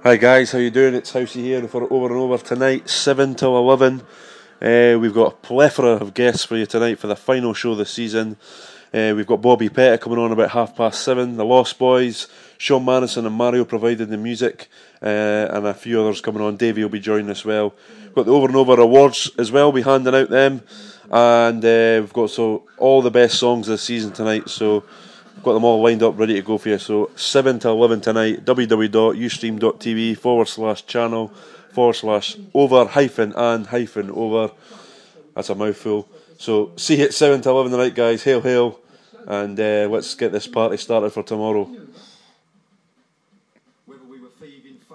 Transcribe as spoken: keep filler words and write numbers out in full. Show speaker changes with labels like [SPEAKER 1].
[SPEAKER 1] Hi guys, how you doing? It's Housey here for Over and Over tonight, seven till eleven. Uh, we've got a plethora of guests for you tonight for the final show of the season. Uh, we've got Bobby Pettit coming on about half past seven, the Lost Boys, Sean Madison and Mario providing the music, uh, and a few others coming on. Davey will be joining as well. We've got the Over and Over awards as well, we'll be handing out them, and uh, we've got so all the best songs of the season tonight, so got them all lined up, ready to go for you. So seven to eleven tonight, www.ustream.tv forward slash channel forward slash over hyphen and hyphen over. That's a mouthful. So see you at seven to eleven tonight, guys. Hail, hail. And uh, let's get this party started for tomorrow.